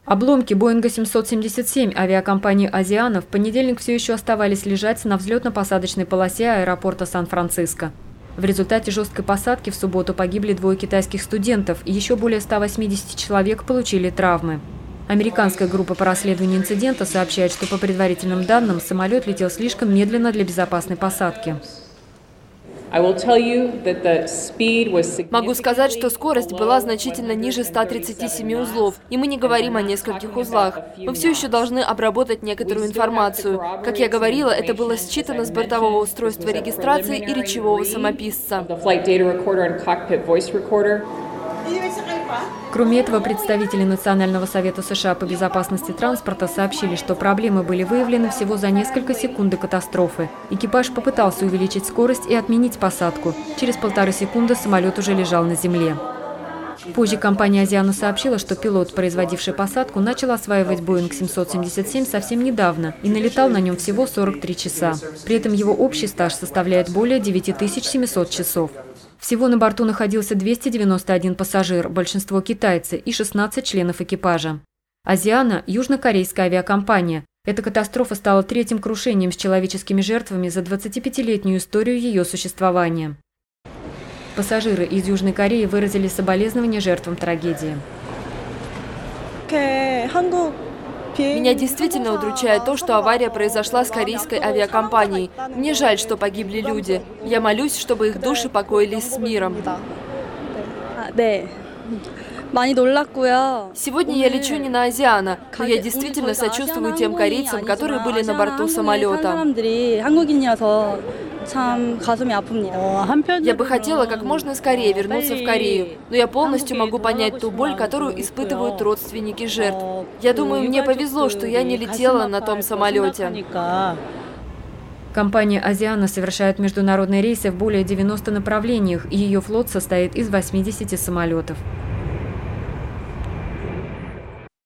Обломки Боинга 777 авиакомпании «Азиана» в понедельник все еще оставались лежать на взлетно-посадочной полосе аэропорта Сан-Франциско. В результате жесткой посадки в субботу погибли 2 китайских студентов, и еще более 180 человек получили травмы. Американская группа по расследованию инцидента сообщает, что по предварительным данным самолет летел слишком медленно для безопасной посадки. Могу сказать, что скорость была значительно ниже 137 узлов, и мы не говорим о нескольких узлах. Мы все еще должны обработать некоторую информацию. Как я говорила, это было считано с бортового устройства регистрации и речевого самописца. Кроме этого, представители Национального совета США по безопасности транспорта сообщили, что проблемы были выявлены всего за несколько секунд до катастрофы. Экипаж попытался увеличить скорость и отменить посадку. Через 1,5 секунды самолет уже лежал на земле. Позже компания «Азиана» сообщила, что пилот, производивший посадку, начал осваивать Боинг 777 совсем недавно и налетал на нем всего 43 часа. При этом его общий стаж составляет более 9700 часов. Всего на борту находился 291 пассажир, большинство китайцы, и 16 членов экипажа. «Азиана» – южнокорейская авиакомпания. Эта катастрофа стала 3-м крушением с человеческими жертвами за 25-летнюю историю ее существования. Пассажиры из Южной Кореи выразили соболезнования жертвам трагедии. Меня действительно удручает то, что авария произошла с корейской авиакомпанией. Мне жаль, что погибли люди. Я молюсь, чтобы их души покоились с миром. Сегодня я лечу не на «Азиана», но я действительно сочувствую тем корейцам, которые были на борту самолета. Я бы хотела как можно скорее вернуться в Корею, но я полностью могу понять ту боль, которую испытывают родственники жертв. Я думаю, мне повезло, что я не летела на том самолете. Компания «Азиана» совершает международные рейсы в более 90 направлениях, и ее флот состоит из 80 самолетов.